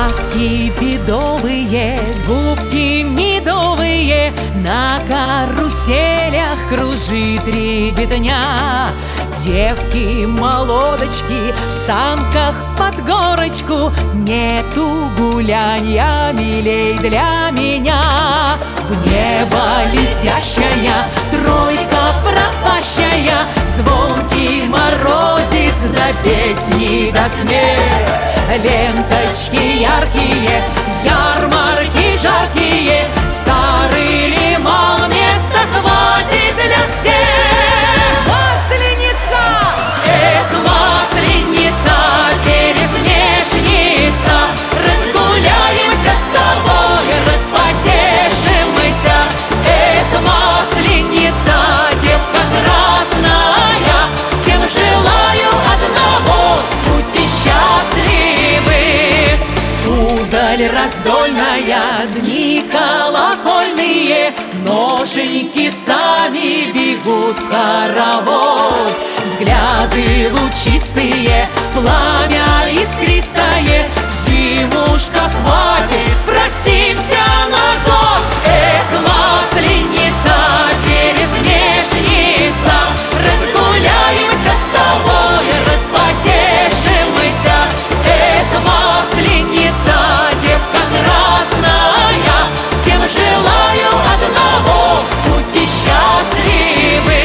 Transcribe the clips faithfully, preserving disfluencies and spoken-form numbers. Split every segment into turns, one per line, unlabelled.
Глазки бедовые, губки медовые, на каруселях кружит ребятня. Девки, молодочки, в санках под горочку, нету гулянья милей для меня. В небо летящая тройка пропащая, звонкий морозец до песни до смех. Ленточки яркие, ярмарки жаркие, старый лиман, места хватит для всех. Масленица! Эх, масленица, пересмешница, разгуляемся с тобой, распотешимся. Эх, масленица, девка красная, всем желаю одного — будьте счастливы. Удаль раздольная, дни колокольные, ноженьки сами бегут в хоровод. Взгляды лучистые, пламя искристое, зимушка хватит, простимся на год. Эх, масленица, пересмешница, разгуляемся с тобой, распотешимся. Эх, масленица, девка красная, всем желаю одного — будьте счастливы.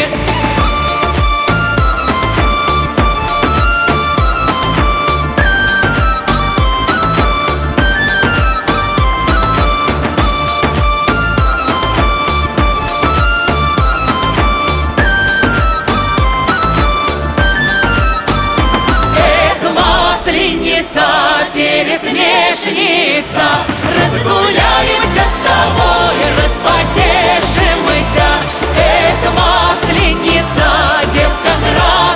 Масленица, пересмешница, разгуляемся с тобой, распотешимся. Эх, масленица, девка красная,